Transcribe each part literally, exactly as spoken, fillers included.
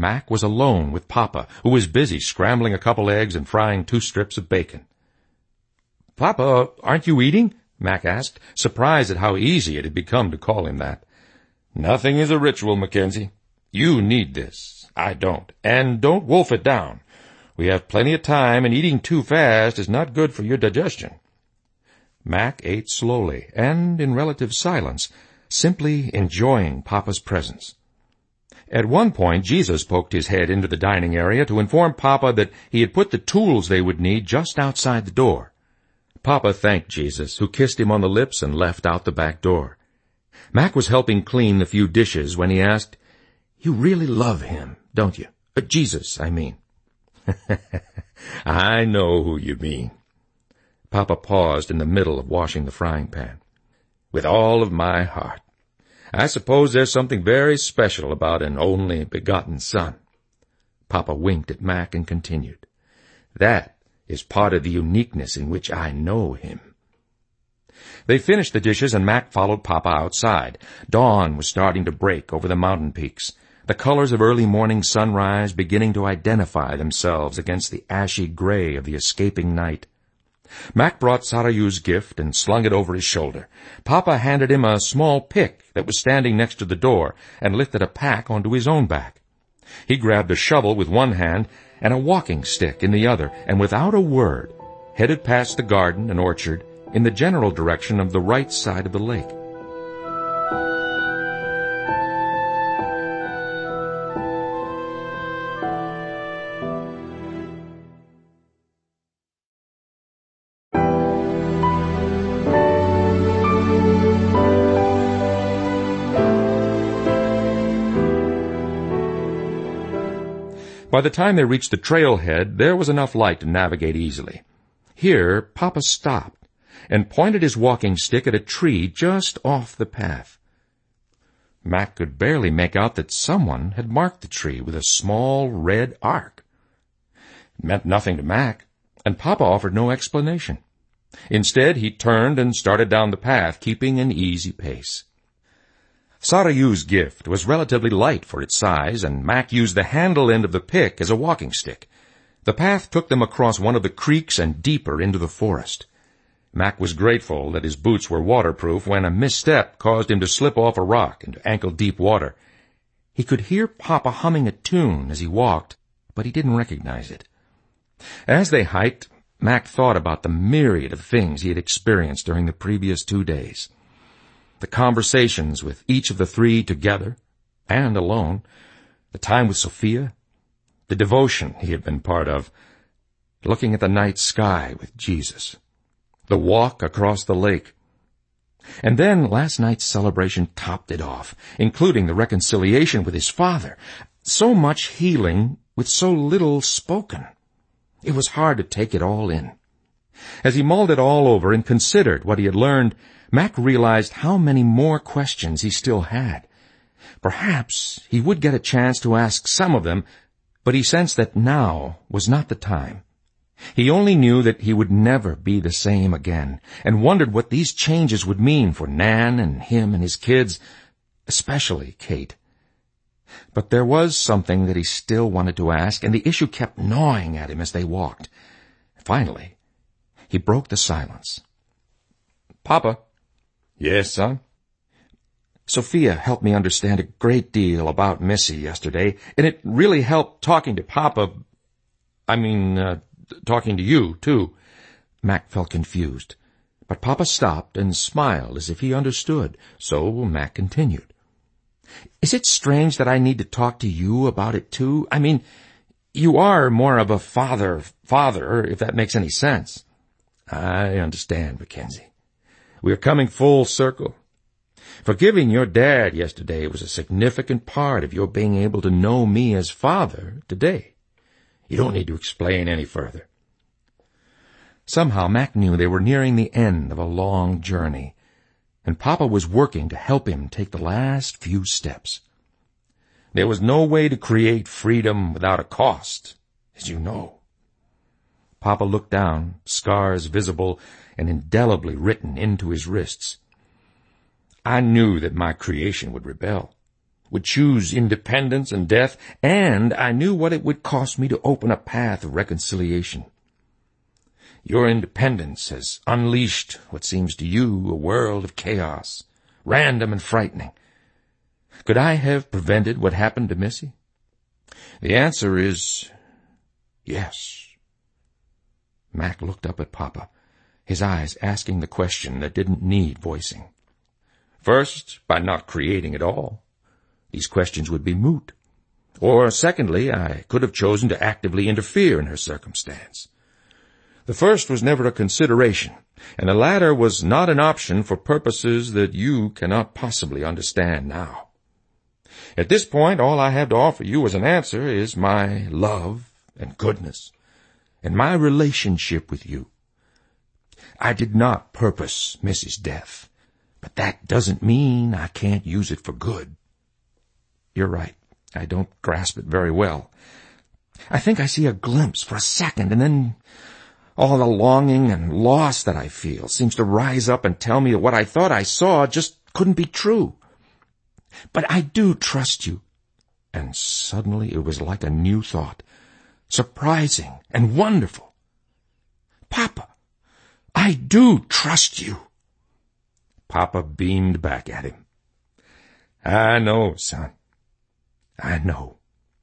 Mac was alone with Papa, who was busy scrambling a couple eggs and frying two strips of bacon. "Papa, aren't you eating?" Mac asked, surprised at how easy it had become to call him that. "Nothing is a ritual, Mackenzie. You need this. I don't. And don't wolf it down. We have plenty of time, and eating too fast is not good for your digestion." Mac ate slowly and in relative silence, simply enjoying Papa's presence. At one point, Jesus poked his head into the dining area to inform Papa that he had put the tools they would need just outside the door. Papa thanked Jesus, who kissed him on the lips and left out the back door. Mac was helping clean the few dishes when he asked, "You really love him, don't you? Uh, Jesus, I mean." "I know who you mean." Papa paused in the middle of washing the frying pan. "With all of my heart. I suppose there's something very special about an only begotten son." Papa winked at Mac and continued, "That is part of the uniqueness in which I know him." They finished the dishes, and Mac followed Papa outside. Dawn was starting to break over the mountain peaks, the colors of early morning sunrise beginning to identify themselves against the ashy gray of the escaping night. Mac brought Sarayu's gift and slung it over his shoulder. Papa handed him a small pick that was standing next to the door and lifted a pack onto his own back. He grabbed a shovel with one hand and a walking stick in the other, and without a word, headed past the garden and orchard in the general direction of the right side of the lake. By the time they reached the trailhead, there was enough light to navigate easily. Here, Papa stopped and pointed his walking stick at a tree just off the path. Mac could barely make out that someone had marked the tree with a small red arc. It meant nothing to Mac, and Papa offered no explanation. Instead, he turned and started down the path, keeping an easy pace. Sarayu's gift was relatively light for its size, and Mac used the handle end of the pick as a walking stick. The path took them across one of the creeks and deeper into the forest. Mac was grateful that his boots were waterproof when a misstep caused him to slip off a rock into ankle-deep water. He could hear Papa humming a tune as he walked, but he didn't recognize it. As they hiked, Mac thought about the myriad of things he had experienced during the previous two days. The conversations with each of the three together and alone, the time with Sophia, the devotion he had been part of, looking at the night sky with Jesus, the walk across the lake. And then last night's celebration topped it off, including the reconciliation with his father. So much healing with so little spoken. It was hard to take it all in. As he mulled it all over and considered what he had learned, Mac realized how many more questions he still had. Perhaps he would get a chance to ask some of them, but he sensed that now was not the time. He only knew that he would never be the same again, and wondered what these changes would mean for Nan and him and his kids, especially Kate. But there was something that he still wanted to ask, and the issue kept gnawing at him as they walked. Finally, he broke the silence. "Papa." "Yes, son?" "Sophia helped me understand a great deal about Missy yesterday, and it really helped talking to Papa. I mean, uh, talking to you, too." Mac felt confused, but Papa stopped and smiled as if he understood, so Mac continued. "Is it strange that I need to talk to you about it, too? I mean, you are more of a father, father, if that makes any sense." "I understand, Mackenzie. We're coming full circle. Forgiving your dad yesterday was a significant part of your being able to know me as father today. You don't need to explain any further." Somehow Mac knew they were nearing the end of a long journey, and Papa was working to help him take the last few steps. There was no way to create freedom without a cost, as you know. Papa looked down, scars visible and indelibly written into his wrists. "I knew that my creation would rebel. would choose independence and death, and I knew what it would cost me to open a path of reconciliation. Your independence has unleashed what seems to you a world of chaos, random and frightening. Could I have prevented what happened to Missy? The answer is yes. Mac looked up at Papa, his eyes asking the question that didn't need voicing. First, by not creating at all. These questions would be moot. Or, secondly, I could have chosen to actively interfere in her circumstance. The first was never a consideration, and the latter was not an option for purposes that you cannot possibly understand now. At this point, all I have to offer you as an answer is my love and goodness, and my relationship with you. I did not purpose Missy's death, but that doesn't mean I can't use it for good. You're right. I don't grasp it very well. I think I see a glimpse for a second, and then all the longing and loss that I feel seems to rise up and tell me that what I thought I saw just couldn't be true. But I do trust you. And suddenly it was like a new thought, surprising and wonderful. Papa, I do trust you. Papa beamed back at him. I know, son. I know.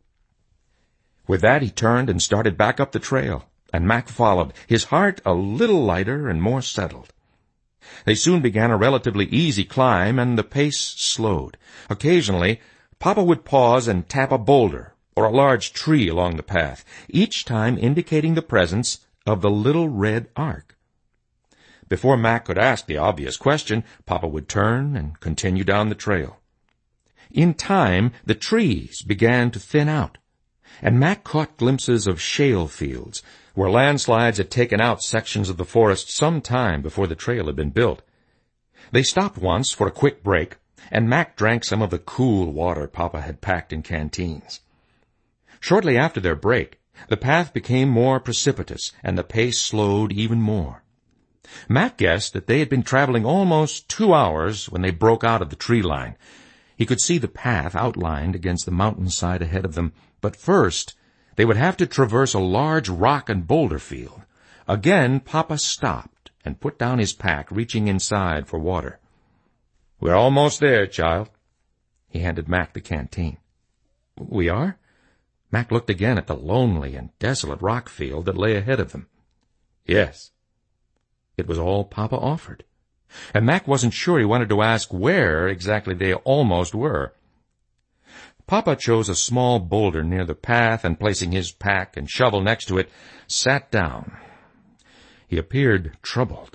With that, he turned and started back up the trail, and Mac followed, his heart a little lighter and more settled. They soon began a relatively easy climb, and the pace slowed. Occasionally, Papa would pause and tap a boulder or a large tree along the path, each time indicating the presence of the little red ark. Before Mac could ask the obvious question, Papa would turn and continue down the trail. In time, the trees began to thin out, and Mac caught glimpses of shale fields, where landslides had taken out sections of the forest some time before the trail had been built. They stopped once for a quick break, and Mac drank some of the cool water Papa had packed in canteens. Shortly after their break, the path became more precipitous, and the pace slowed even more. Mac guessed that they had been traveling almost two hours when they broke out of the tree line. He could see the path outlined against the mountainside ahead of them, but first they would have to traverse a large rock and boulder field. Again, Papa stopped and put down his pack, reaching inside for water. We're almost there, child. He handed Mac the canteen. We are? Mac looked again at the lonely and desolate rock field that lay ahead of them. Yes. It was all Papa offered, and Mac wasn't sure he wanted to ask where exactly they almost were. Papa chose a small boulder near the path, and placing his pack and shovel next to it, sat down. He appeared troubled.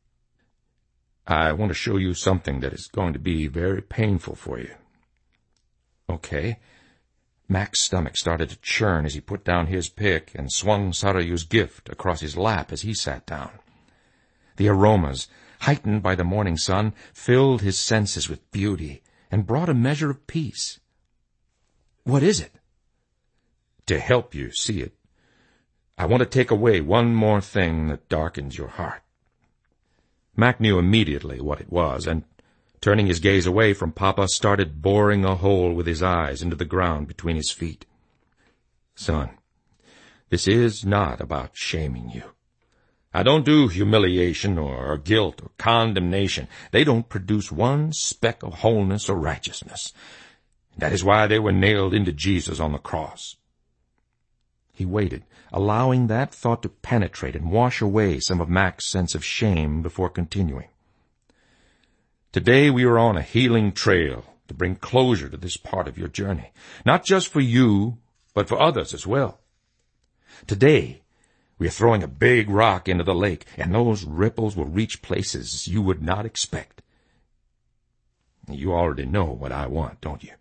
I want to show you something that is going to be very painful for you. Okay. Mac's stomach started to churn as he put down his pick and swung Sarayu's gift across his lap as he sat down. The aromas, heightened by the morning sun, filled his senses with beauty and brought a measure of peace. What is it? To help you see it, I want to take away one more thing that darkens your heart. Mac knew immediately what it was, and, turning his gaze away from Papa, started boring a hole with his eyes into the ground between his feet. Son, this is not about shaming you. I don't do humiliation or guilt or condemnation. They don't produce one speck of wholeness or righteousness. That is why they were nailed into Jesus on the cross. He waited, allowing that thought to penetrate and wash away some of Mac's sense of shame before continuing. Today we are on a healing trail to bring closure to this part of your journey, not just for you, but for others as well. Today, we are throwing a big rock into the lake, and those ripples will reach places you would not expect. You already know what I want, don't you?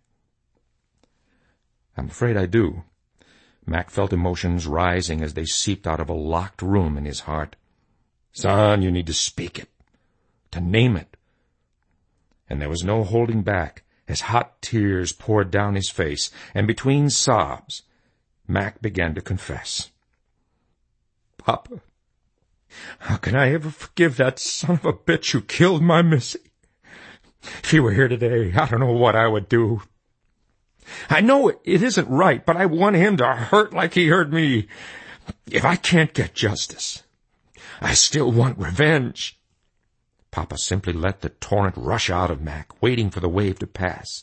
I'm afraid I do. Mac felt emotions rising as they seeped out of a locked room in his heart. Son, you need to speak it, to name it. And there was no holding back as hot tears poured down his face, and between sobs, Mac began to confess. Papa, how can I ever forgive that son of a bitch who killed my Missy? If he were here today, I don't know what I would do. I know it, it isn't right, but I want him to hurt like he hurt me. If I can't get justice, I still want revenge. Papa simply let the torrent rush out of Mac, waiting for the wave to pass.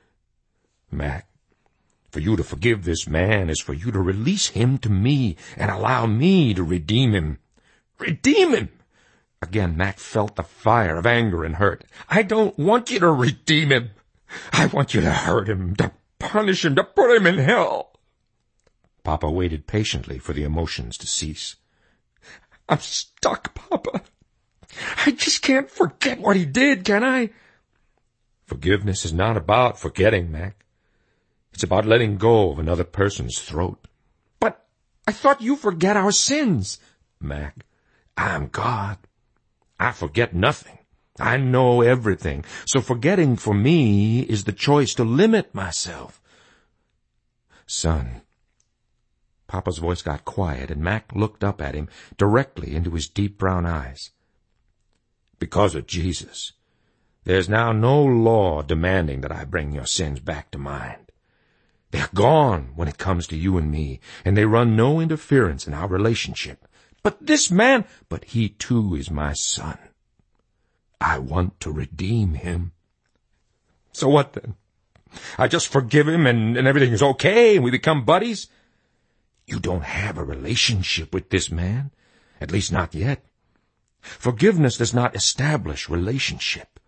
Mac, for you to forgive this man is for you to release him to me and allow me to redeem him. Redeem him? Again, Mac felt the fire of anger and hurt. I don't want you to redeem him. I want you to hurt him, to punish him, to put him in hell. Papa waited patiently for the emotions to cease. I'm stuck, Papa. I just can't forget what he did, can I? Forgiveness is not about forgetting, Mac. It's about letting go of another person's throat. But I thought you forget our sins. Mac, I'm God. I forget nothing. I know everything. So forgetting for me is the choice to limit myself. Son. Papa's voice got quiet, and Mac looked up at him directly into his deep brown eyes. Because of Jesus, there's now no law demanding that I bring your sins back to mind. They're gone when it comes to you and me, and they run no interference in our relationship. But this man, but he too is my son. I want to redeem him. So what then? I just forgive him and, and everything is okay and we become buddies? You don't have a relationship with this man, at least not yet. Forgiveness does not establish relationship.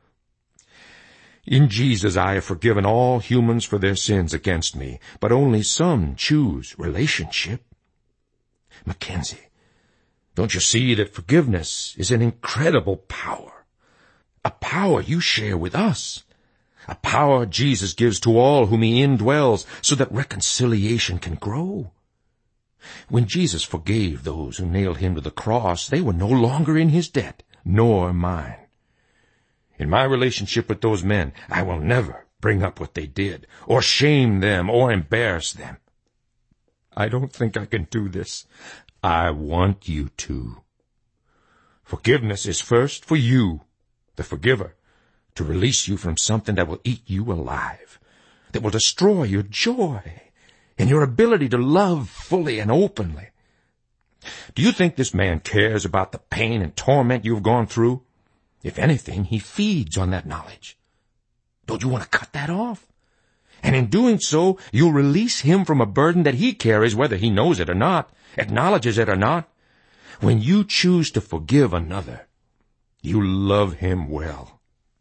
In Jesus I have forgiven all humans for their sins against me, but only some choose relationship. Mackenzie, don't you see that forgiveness is an incredible power? A power you share with us. A power Jesus gives to all whom he indwells so that reconciliation can grow. When Jesus forgave those who nailed him to the cross, they were no longer in his debt, nor mine. In my relationship with those men, I will never bring up what they did, or shame them, or embarrass them. I don't think I can do this. I want you to. Forgiveness is first for you, the forgiver, to release you from something that will eat you alive, that will destroy your joy and your ability to love fully and openly. Do you think this man cares about the pain and torment you've gone through? If anything, he feeds on that knowledge. Don't you want to cut that off? And in doing so, you'll release him from a burden that he carries, whether he knows it or not, acknowledges it or not. When you choose to forgive another, you love him well.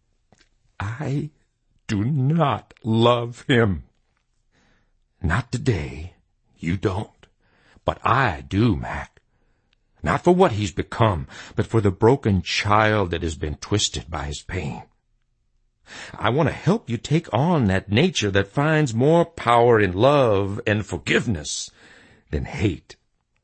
I do not love him. Not today. You don't. But I do, Mac. Not for what he's become, but for the broken child that has been twisted by his pain. I want to help you take on that nature that finds more power in love and forgiveness than hate.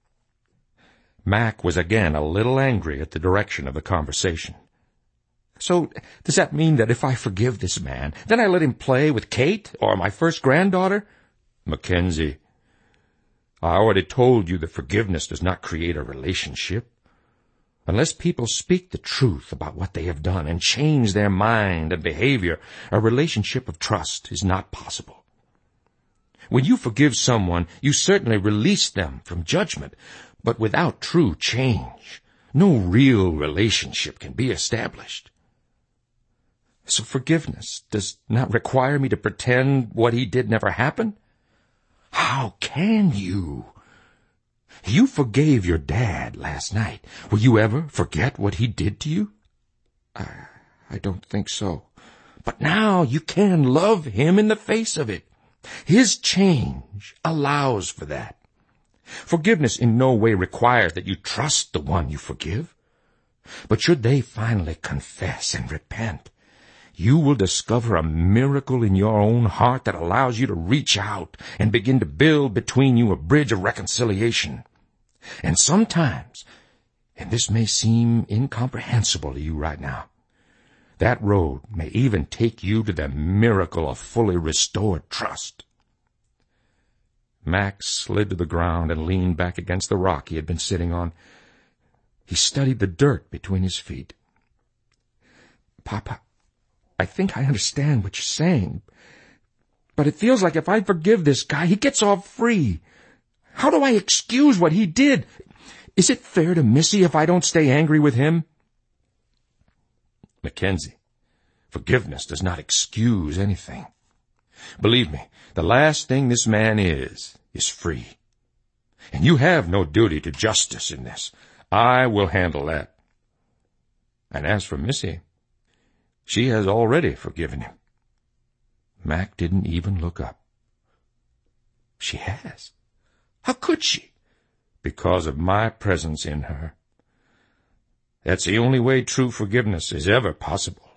Mac was again a little angry at the direction of the conversation. So, does that mean that if I forgive this man, then I let him play with Kate or my first granddaughter? Mackenzie, I already told you that forgiveness does not create a relationship. Unless people speak the truth about what they have done and change their mind and behavior, a relationship of trust is not possible. When you forgive someone, you certainly release them from judgment, but without true change, no real relationship can be established. So forgiveness does not require me to pretend what he did never happened? How can you? You forgave your dad last night. Will you ever forget what he did to you? I, I don't think so. But now you can love him in the face of it. His change allows for that. Forgiveness in no way requires that you trust the one you forgive. But should they finally confess and repent, you will discover a miracle in your own heart that allows you to reach out and begin to build between you a bridge of reconciliation. And sometimes, and this may seem incomprehensible to you right now, that road may even take you to the miracle of fully restored trust. Max slid to the ground and leaned back against the rock he had been sitting on. He studied the dirt between his feet. Papa, I think I understand what you're saying. But it feels like if I forgive this guy, he gets off free. How do I excuse what he did? Is it fair to Missy if I don't stay angry with him? Mackenzie, forgiveness does not excuse anything. Believe me, the last thing this man is, is free. And you have no duty to justice in this. I will handle that. And as for Missy, she has already forgiven him. Mac didn't even look up. She has. How could she? Because of my presence in her. That's the only way true forgiveness is ever possible.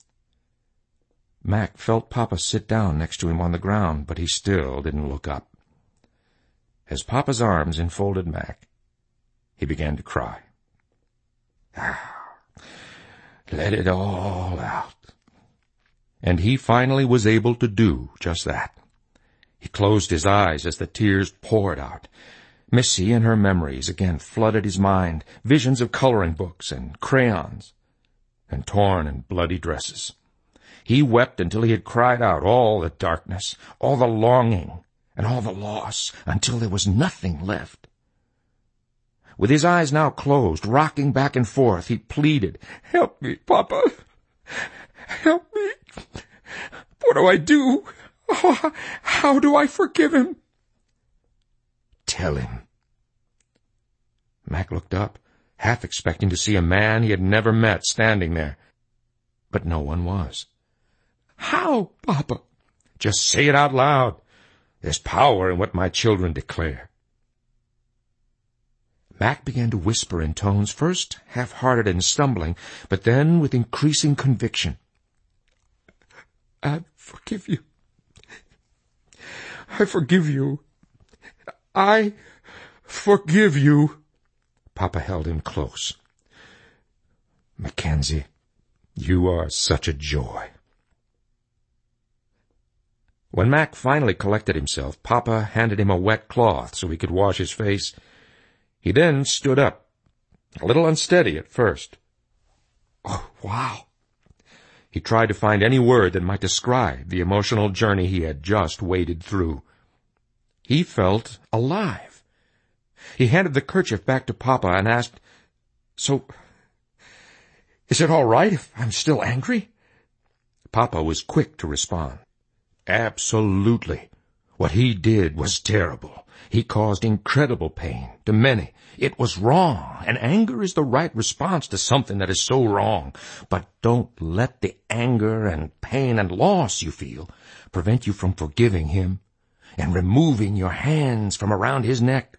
Mac felt Papa sit down next to him on the ground, but he still didn't look up. As Papa's arms enfolded Mac, he began to cry. Ah, let it all out. And he finally was able to do just that. He closed his eyes as the tears poured out. Missy and her memories again flooded his mind, visions of coloring books and crayons, and torn and bloody dresses. He wept until he had cried out all the darkness, all the longing, and all the loss, until there was nothing left. With his eyes now closed, rocking back and forth, he pleaded, "Help me, Papa! Help me! What do I do? Oh, how do I forgive him?" "Tell him." Mac looked up, half expecting to see a man he had never met standing there. But no one was. "How, Papa?" "Just say it out loud. There's power in what my children declare." Mac began to whisper in tones first half-hearted and stumbling, but then with increasing conviction. "I forgive you. I forgive you. I forgive you." Papa held him close. "Mackenzie, you are such a joy." When Mac finally collected himself, Papa handed him a wet cloth so he could wash his face. He then stood up, a little unsteady at first. "Oh, wow." He tried to find any word that might describe the emotional journey he had just waded through. He felt alive. He handed the kerchief back to Papa and asked, "So, is it all right if I'm still angry?" Papa was quick to respond. "Absolutely. What he did was terrible. He caused incredible pain to many. It was wrong, and anger is the right response to something that is so wrong. But don't let the anger and pain and loss you feel prevent you from forgiving him and removing your hands from around his neck."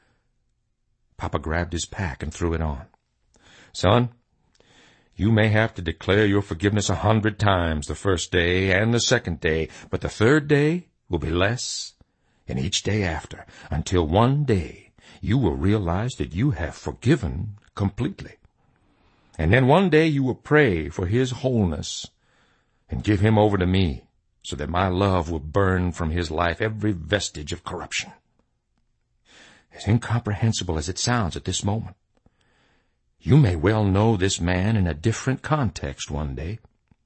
Papa grabbed his pack and threw it on. "Son, you may have to declare your forgiveness a hundred times the first day and the second day, but the third day will be less, and each day after, until one day you will realize that you have forgiven completely. And then one day you will pray for his wholeness and give him over to me, so that my love will burn from his life every vestige of corruption." As incomprehensible as it sounds at this moment, you may well know this man in a different context one day.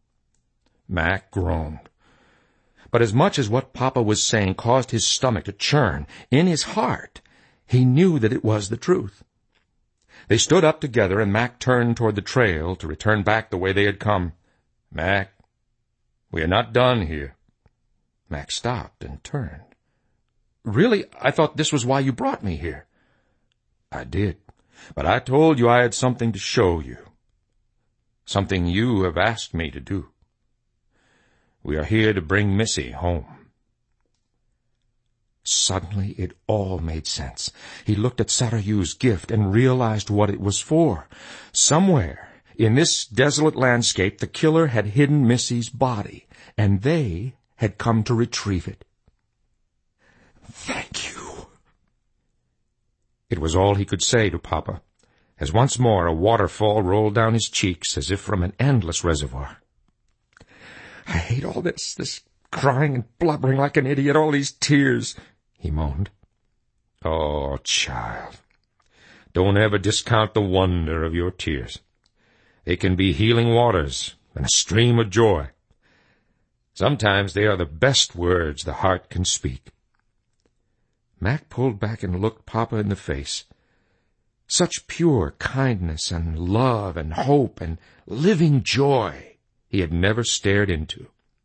Mac groaned. But as much as what Papa was saying caused his stomach to churn, in his heart he knew that it was the truth. They stood up together, and Mac turned toward the trail to return back the way they had come. "Mac, we are not done here." Mac stopped and turned. "Really? I thought this was why you brought me here." "I did, but I told you I had something to show you. Something you have asked me to do. We are here to bring Missy home." Suddenly it all made sense. He looked at Sarayu's gift and realized what it was for. Somewhere in this desolate landscape the killer had hidden Missy's body, and they had come to retrieve it. "Thank you." It was all he could say to Papa, as once more a waterfall rolled down his cheeks as if from an endless reservoir. "I hate all this, this crying and blubbering like an idiot, all these tears," he moaned. "Oh, child, don't ever discount the wonder of your tears. They can be healing waters and a stream of joy. Sometimes they are the best words the heart can speak. Mac pulled back and looked Papa in the face. Such pure kindness and love and hope and living joy he had never stared into.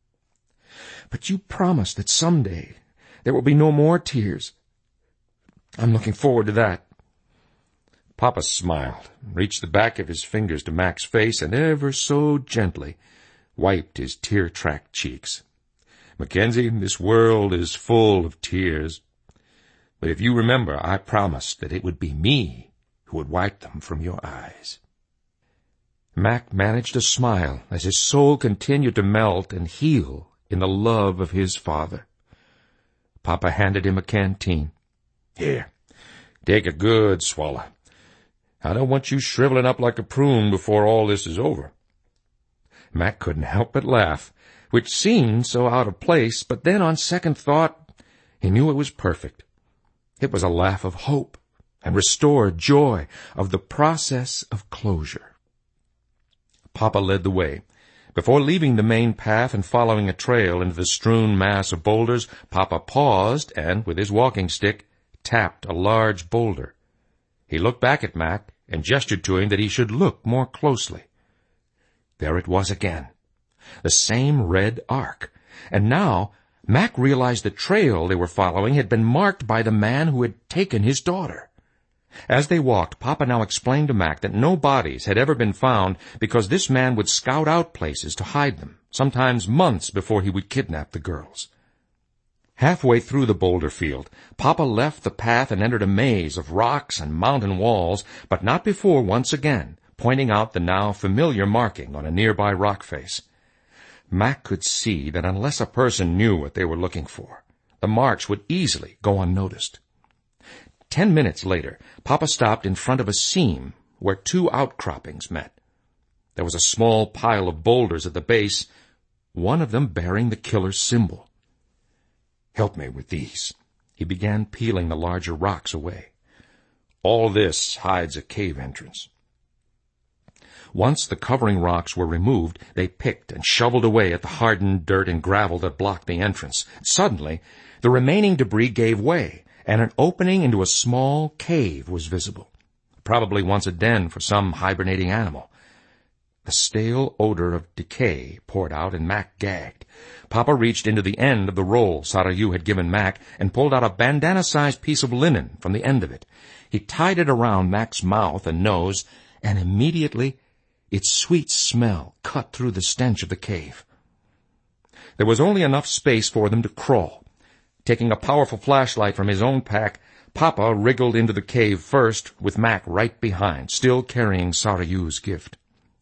"But you promised that someday there will be no more tears. I'm looking forward to that." Papa smiled, reached the back of his fingers to Mac's face, and ever so gently wiped his tear-tracked cheeks. "Mackenzie, this world is full of tears. But if you remember, I promised that it would be me who would wipe them from your eyes." Mac managed a smile as his soul continued to melt and heal in the love of his father. Papa handed him a canteen. "Here, take a good swallow. I don't want you shriveling up like a prune before all this is over." Mac couldn't help but laugh, which seemed so out of place, but then on second thought, he knew it was perfect. It was a laugh of hope and restored joy of the process of closure. Papa led the way. Before leaving the main path and following a trail into the strewn mass of boulders, Papa paused and, with his walking stick, tapped a large boulder. He looked back at Mac and gestured to him that he should look more closely. There it was again, the same red arc, and now Mac realized the trail they were following had been marked by the man who had taken his daughter. As they walked, Papa now explained to Mac that no bodies had ever been found because this man would scout out places to hide them, sometimes months before he would kidnap the girls. Halfway through the boulder field, Papa left the path and entered a maze of rocks and mountain walls, but not before once again pointing out the now familiar marking on a nearby rock face. Mac could see that unless a person knew what they were looking for, the marks would easily go unnoticed. Ten minutes later, Papa stopped in front of a seam where two outcroppings met. There was a small pile of boulders at the base, one of them bearing the killer's symbol. "Help me with these." He began peeling the larger rocks away. "All this hides a cave entrance." Once the covering rocks were removed, they picked and shoveled away at the hardened dirt and gravel that blocked the entrance. Suddenly, the remaining debris gave way, and an opening into a small cave was visible, probably once a den for some hibernating animal. The stale odor of decay poured out, and Mac gagged. Papa reached into the end of the roll Sarayu had given Mac and pulled out a bandana-sized piece of linen from the end of it. He tied it around Mac's mouth and nose, and immediately its sweet smell cut through the stench of the cave. There was only enough space for them to crawl. Taking a powerful flashlight from his own pack, Papa wriggled into the cave first, with Mac right behind, still carrying Sarayu's gift.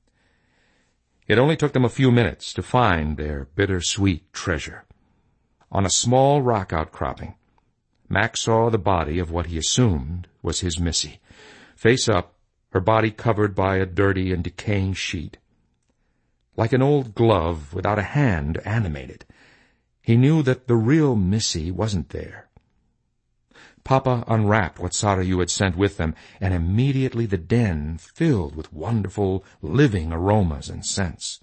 It only took them a few minutes to find their bittersweet treasure. On a small rock outcropping, Mac saw the body of what he assumed was his Missy, face up, her body covered by a dirty and decaying sheet. Like an old glove without a hand to animate it, he knew that the real Missy wasn't there. Papa unwrapped what Sarayu had sent with them, and immediately the den filled with wonderful, living aromas and scents.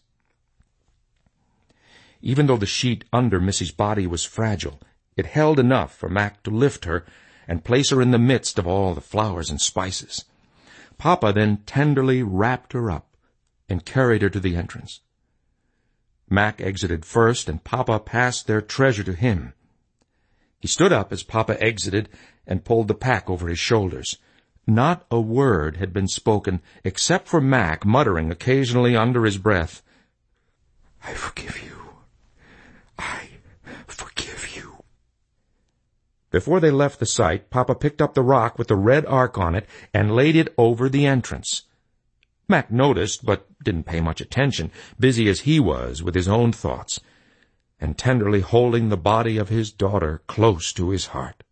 Even though the sheet under Missy's body was fragile, it held enough for Mac to lift her and place her in the midst of all the flowers and spices. Papa then tenderly wrapped her up and carried her to the entrance. Mac exited first, and Papa passed their treasure to him. He stood up as Papa exited and pulled the pack over his shoulders. Not a word had been spoken, except for Mac muttering occasionally under his breath, "I forgive you. I forgive you." Before they left the site, Papa picked up the rock with the red arc on it and laid it over the entrance. Mac noticed, but didn't pay much attention, busy as he was with his own thoughts, and tenderly holding the body of his daughter close to his heart.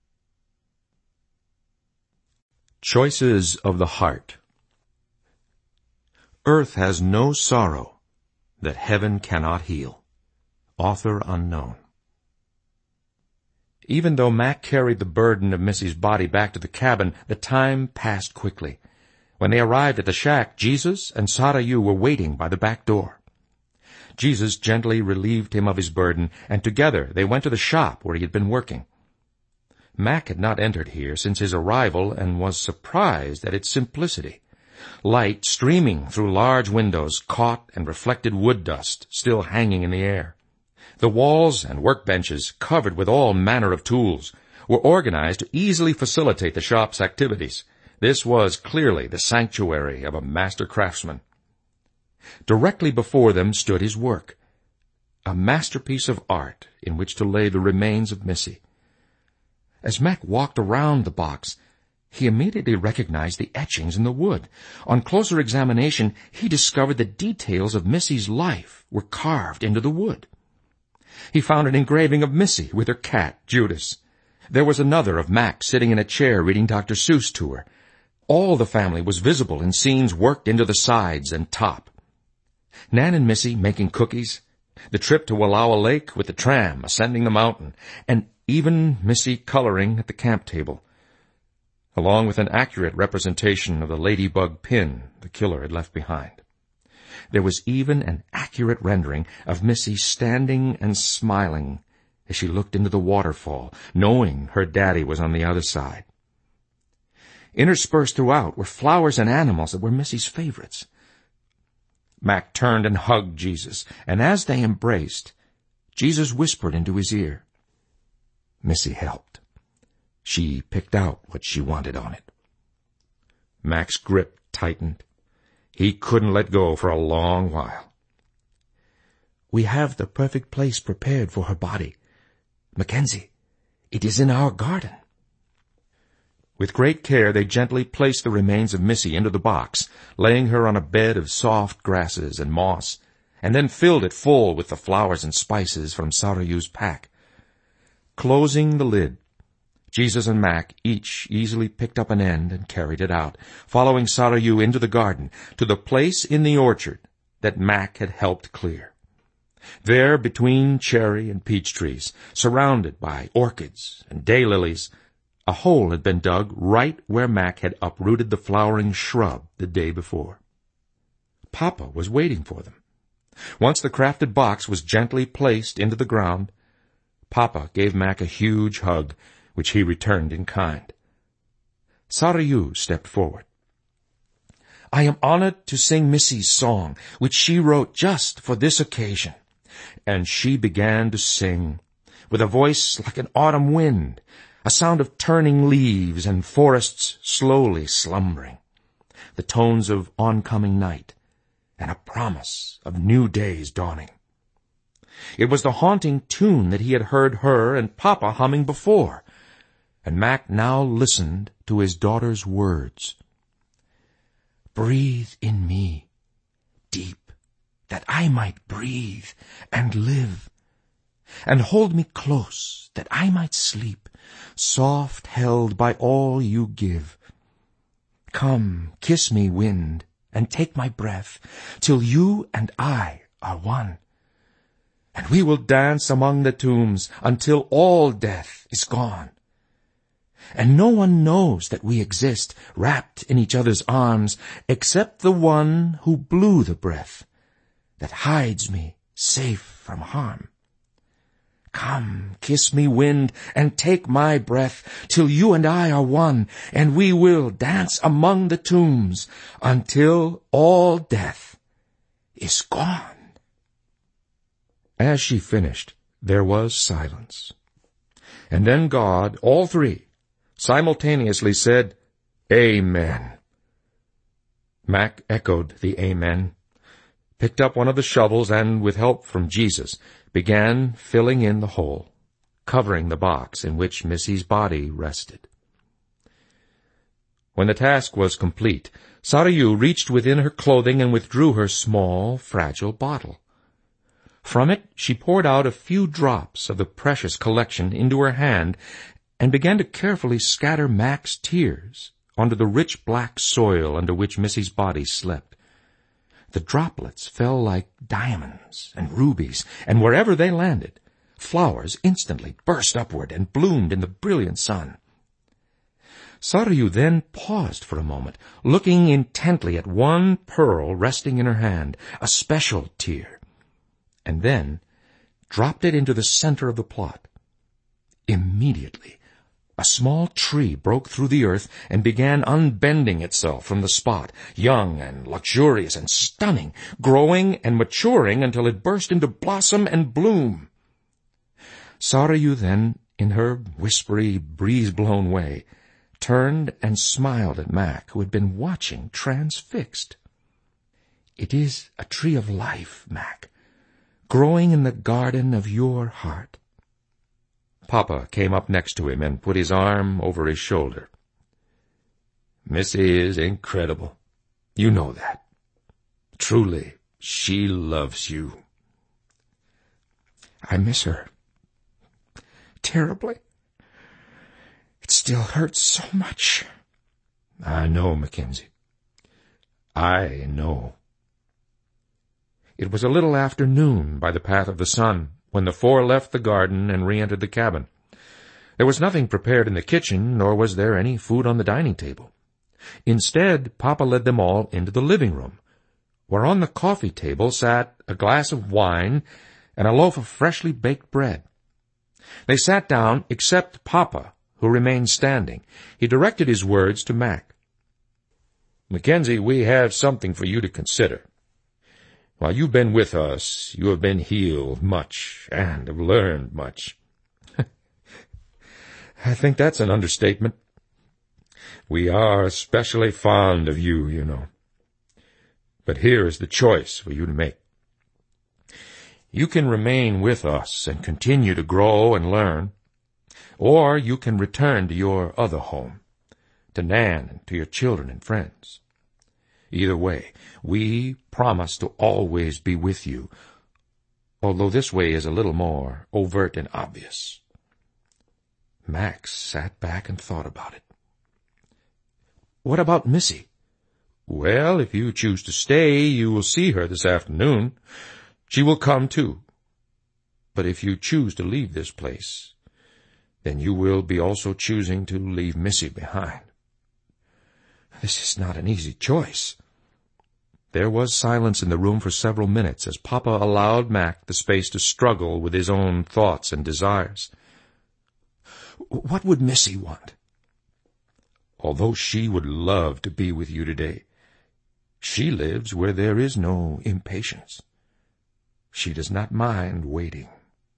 Choices of the Heart. Earth has no sorrow that heaven cannot heal. Author unknown. Even though Mac carried the burden of Missy's body back to the cabin, the time passed quickly. When they arrived at the shack, Jesus and Sarayu were waiting by the back door. Jesus gently relieved him of his burden, and together they went to the shop where he had been working. Mac had not entered here since his arrival and was surprised at its simplicity. Light streaming through large windows caught and reflected wood dust still hanging in the air. The walls and workbenches, covered with all manner of tools, were organized to easily facilitate the shop's activities. This was clearly the sanctuary of a master craftsman. Directly before them stood his work, a masterpiece of art in which to lay the remains of Missy. As Mac walked around the box, he immediately recognized the etchings in the wood. On closer examination, he discovered the details of Missy's life were carved into the wood. He found an engraving of Missy with her cat, Judas. There was another of Mac sitting in a chair reading Doctor Seuss to her. All the family was visible in scenes worked into the sides and top. Nan and Missy making cookies, the trip to Wallowa Lake with the tram ascending the mountain, and even Missy coloring at the camp table, along with an accurate representation of the ladybug pin the killer had left behind. There was even an accurate rendering of Missy standing and smiling as she looked into the waterfall, knowing her daddy was on the other side. Interspersed throughout were flowers and animals that were Missy's favorites. Mac turned and hugged Jesus, and as they embraced, Jesus whispered into his ear. Missy helped. She picked out what she wanted on it. Mac's grip tightened. He couldn't let go for a long while. We have the perfect place prepared for her body. Mackenzie, it is in our garden. With great care, they gently placed the remains of Missy into the box, laying her on a bed of soft grasses and moss, and then filled it full with the flowers and spices from Sarayu's pack. Closing the lid, Jesus and Mac each easily picked up an end and carried it out, following Sarayu into the garden, to the place in the orchard that Mac had helped clear. There, between cherry and peach trees, surrounded by orchids and daylilies, a hole had been dug right where Mac had uprooted the flowering shrub the day before. Papa was waiting for them. Once the crafted box was gently placed into the ground, Papa gave Mac a huge hug, which he returned in kind. Sarayu stepped forward. I am honored to sing Missy's song, which she wrote just for this occasion. And she began to sing, with a voice like an autumn wind, a sound of turning leaves and forests slowly slumbering, the tones of oncoming night, and a promise of new days dawning. It was the haunting tune that he had heard her and Papa humming before, and Mac now listened to his daughter's words. Breathe in me, deep, that I might breathe and live, and hold me close, that I might sleep, soft held by all you give. Come, kiss me, wind, and take my breath, till you and I are one. And we will dance among the tombs until all death is gone. And no one knows that we exist, wrapped in each other's arms, except the one who blew the breath that hides me safe from harm. Come, kiss me, wind, and take my breath, till you and I are one, and we will dance among the tombs until all death is gone. As she finished, there was silence. And then God, all three, simultaneously said, Amen. Mac echoed the amen, picked up one of the shovels, and, with help from Jesus, began filling in the hole, covering the box in which Missy's body rested. When the task was complete, Sarayu reached within her clothing and withdrew her small, fragile bottle. From it she poured out a few drops of the precious collection into her hand and began to carefully scatter Mac's tears onto the rich black soil under which Missy's body slept. The droplets fell like diamonds and rubies, and wherever they landed, flowers instantly burst upward and bloomed in the brilliant sun. Sarayu then paused for a moment, looking intently at one pearl resting in her hand, a special tear. and then dropped it into the center of the plot. Immediately, a small tree broke through the earth and began unbending itself from the spot, young and luxurious and stunning, growing and maturing until it burst into blossom and bloom. Sarayu then, in her whispery, breeze-blown way, turned and smiled at Mac, who had been watching transfixed. "It is a tree of life, Mac, growing in the garden of your heart." Papa came up next to him and put his arm over his shoulder. "Missy is incredible. You know that. Truly, she loves you." "I miss her. Terribly. It still hurts so much." "I know, Mackenzie. I know." It was a little after noon by the path of the sun when the four left the garden and re-entered the cabin. There was nothing prepared in the kitchen, nor was there any food on the dining table. Instead, Papa led them all into the living room, where on the coffee table sat a glass of wine and a loaf of freshly baked bread. They sat down, except Papa, who remained standing. He directed his words to Mac. "Mackenzie, we have something for you to consider. While you've been with us, you have been healed much and have learned much." "I think that's an understatement." "We are especially fond of you, you know. But here is the choice for you to make. You can remain with us and continue to grow and learn, or you can return to your other home, to Nan and to your children and friends. Either way, we promise to always be with you, although this way is a little more overt and obvious." Max sat back and thought about it. "What about Missy?" "Well, if you choose to stay, you will see her this afternoon. She will come too. But if you choose to leave this place, then you will be also choosing to leave Missy behind." "This is not an easy choice." There was silence in the room for several minutes as Papa allowed Mac the space to struggle with his own thoughts and desires. "What would Missy want?" "Although she would love to be with you today, she lives where there is no impatience. She does not mind waiting."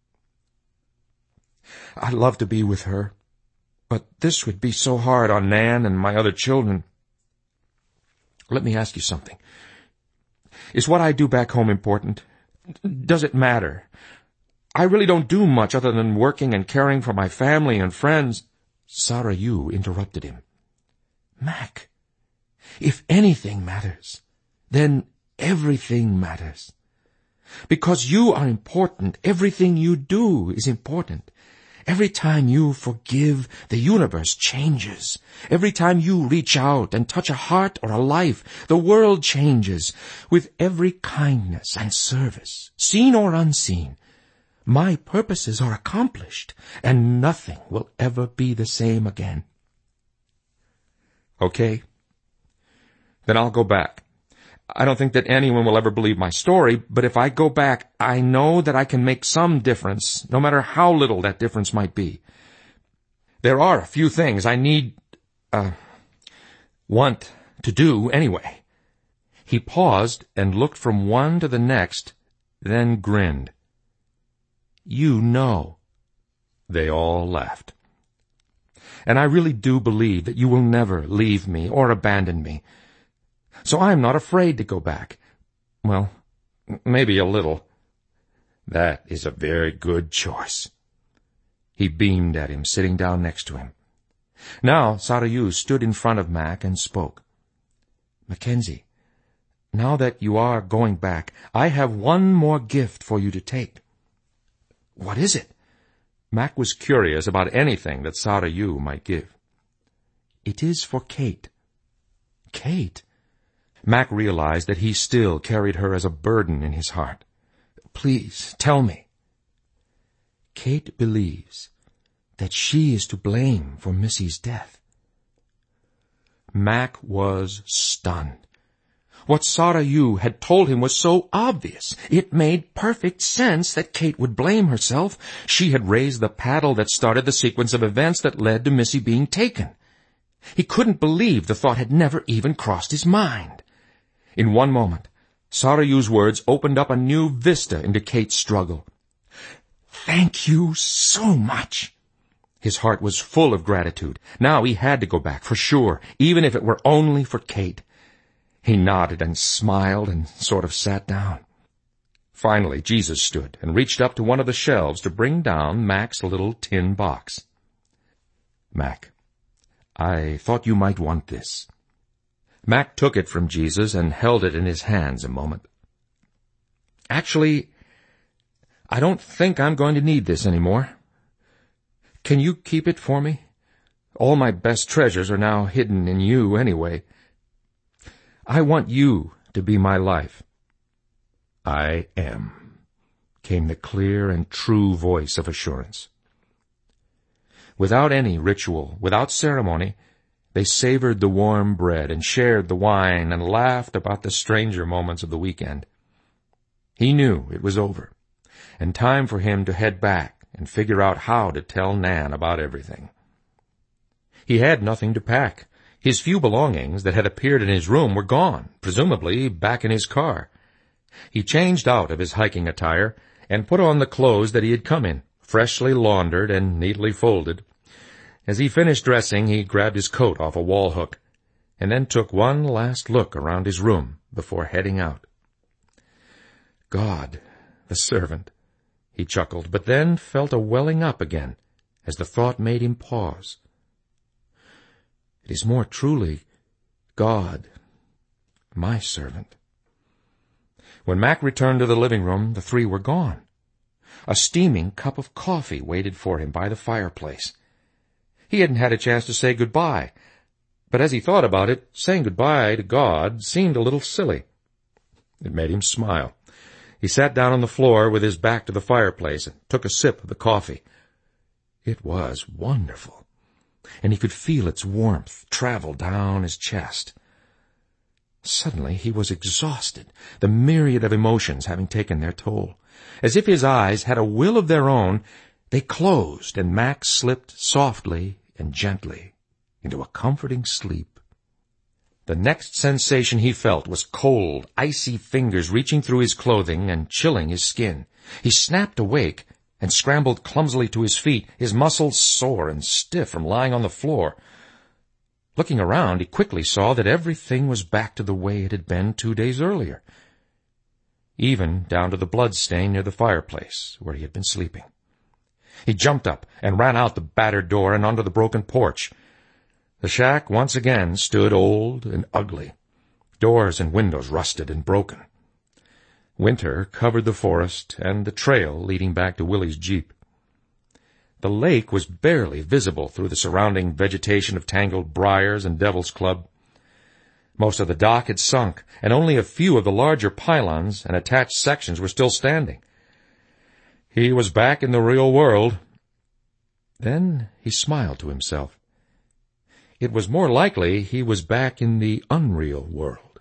"I'd love to be with her, but this would be so hard on Nan and my other children." "Let me ask you something. Is what I do back home important? Does it matter? I really don't do much other than working and caring for my family and friends." Sarayu interrupted him. "Mac, if anything matters, then everything matters. Because you are important, everything you do is important. Every time you forgive, the universe changes. Every time you reach out and touch a heart or a life, the world changes. With every kindness and service, seen or unseen, my purposes are accomplished, and nothing will ever be the same again." "Okay. Then I'll go back. I don't think that anyone will ever believe my story, but if I go back, I know that I can make some difference, no matter how little that difference might be. There are a few things I need, uh, want to do anyway." He paused and looked from one to the next, then grinned. "You know." They all laughed. "And I really do believe that you will never leave me or abandon me. So I'm not afraid to go back. Well, maybe a little." "That is a very good choice." He beamed at him, sitting down next to him. Now Sarayu stood in front of Mac and spoke. "Mackenzie, now that you are going back, I have one more gift for you to take." "What is it?" Mac was curious about anything that Sarayu might give. "It is for Kate." "Kate?" Mac realized that he still carried her as a burden in his heart. "Please, tell me." "Kate believes that she is to blame for Missy's death." Mac was stunned. What Sarayu had told him was so obvious. It made perfect sense that Kate would blame herself. She had raised the paddle that started the sequence of events that led to Missy being taken. He couldn't believe the thought had never even crossed his mind. In one moment, Sarayu's words opened up a new vista into Kate's struggle. "Thank you so much." His heart was full of gratitude. Now he had to go back, for sure, even if it were only for Kate. He nodded and smiled and sort of sat down. Finally, Jesus stood and reached up to one of the shelves to bring down Mac's little tin box. "Mac, I thought you might want this." Mac took it from Jesus and held it in his hands a moment. "Actually, I don't think I'm going to need this anymore. Can you keep it for me? All my best treasures are now hidden in you anyway. I want you to be my life." "I am," came the clear and true voice of assurance. Without any ritual, without ceremony, they savored the warm bread and shared the wine and laughed about the stranger moments of the weekend. He knew it was over, and time for him to head back and figure out how to tell Nan about everything. He had nothing to pack. His few belongings that had appeared in his room were gone, presumably back in his car. He changed out of his hiking attire and put on the clothes that he had come in, freshly laundered and neatly folded. As he finished dressing, he grabbed his coat off a wall hook, and then took one last look around his room before heading out. "God, the servant," he chuckled, but then felt a welling up again as the thought made him pause. It is more truly God, my servant. When Mac returned to the living room, the three were gone. A steaming cup of coffee waited for him by the fireplace. He hadn't had a chance to say goodbye, but as he thought about it, saying goodbye to God seemed a little silly. It made him smile. He sat down on the floor with his back to the fireplace and took a sip of the coffee. It was wonderful, and he could feel its warmth travel down his chest. Suddenly he was exhausted, the myriad of emotions having taken their toll. As if his eyes had a will of their own, they closed, and Mac slipped softly and gently into a comforting sleep. The next sensation he felt was cold, icy fingers reaching through his clothing and chilling his skin. He snapped awake and scrambled clumsily to his feet, his muscles sore and stiff from lying on the floor. Looking around, he quickly saw that everything was back to the way it had been two days earlier, even down to the blood stain near the fireplace where he had been sleeping. He jumped up and ran out the battered door and onto the broken porch. The shack once again stood old and ugly, doors and windows rusted and broken. Winter covered the forest and the trail leading back to Willie's Jeep. The lake was barely visible through the surrounding vegetation of tangled briars and devil's club. Most of the dock had sunk, and only a few of the larger pylons and attached sections were still standing. He was back in the real world. Then he smiled to himself. It was more likely he was back in the unreal world.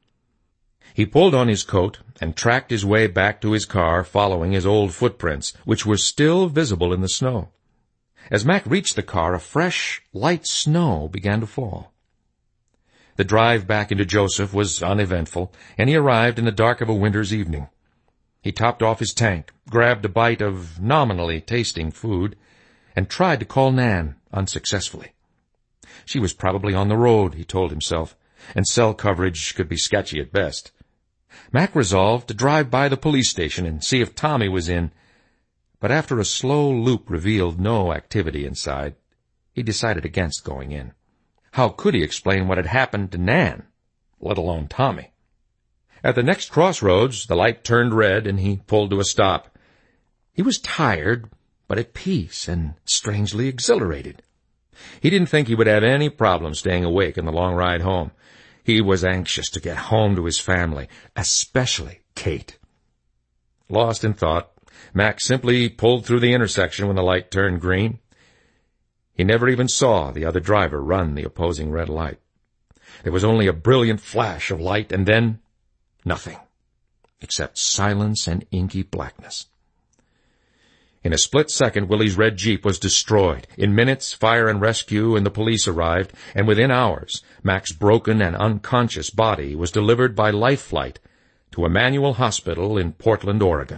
He pulled on his coat and tracked his way back to his car, following his old footprints, which were still visible in the snow. As Mac reached the car, a fresh, light snow began to fall. The drive back into Joseph was uneventful, and he arrived in the dark of a winter's evening. He topped off his tank, grabbed a bite of nominally tasting food, and tried to call Nan unsuccessfully. She was probably on the road, he told himself, and cell coverage could be sketchy at best. Mac resolved to drive by the police station and see if Tommy was in, but after a slow loop revealed no activity inside, he decided against going in. How could he explain what had happened to Nan, let alone Tommy? At the next crossroads, the light turned red and he pulled to a stop. He was tired, but at peace and strangely exhilarated. He didn't think he would have any problem staying awake in the long ride home. He was anxious to get home to his family, especially Kate. Lost in thought, Mac simply pulled through the intersection when the light turned green. He never even saw the other driver run the opposing red light. There was only a brilliant flash of light, and then nothing, except silence and inky blackness. In a split second, Willie's red Jeep was destroyed. In minutes, fire and rescue and the police arrived, and within hours, Mac's broken and unconscious body was delivered by life flight to Emmanuel Hospital in Portland, Oregon.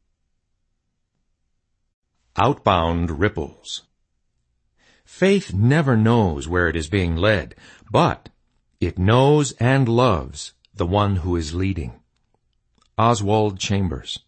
Outbound Ripples. Faith never knows where it is being led, but it knows and loves the one who is leading. Oswald Chambers.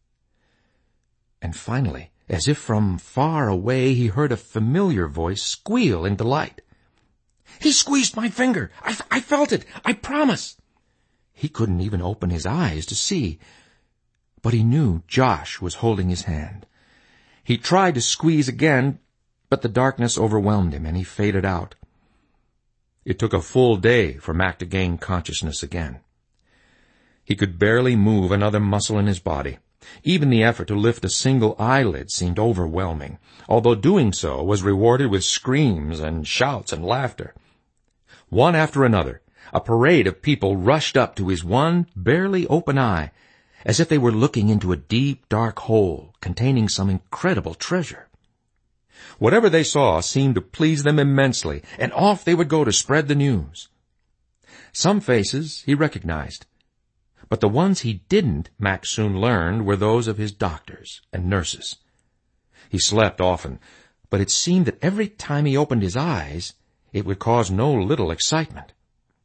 And finally, as if from far away, he heard a familiar voice squeal in delight. "He squeezed my finger! I, I felt it! I promise!" He couldn't even open his eyes to see, but he knew Josh was holding his hand. He tried to squeeze again, but the darkness overwhelmed him, and he faded out. It took a full day for Mac to gain consciousness again. He could barely move another muscle in his body. Even the effort to lift a single eyelid seemed overwhelming, although doing so was rewarded with screams and shouts and laughter. One after another, a parade of people rushed up to his one barely open eye, as if they were looking into a deep, dark hole containing some incredible treasure. Whatever they saw seemed to please them immensely, and off they would go to spread the news. Some faces he recognized, but the ones he didn't, Mac soon learned, were those of his doctors and nurses. He slept often, but it seemed that every time he opened his eyes, it would cause no little excitement.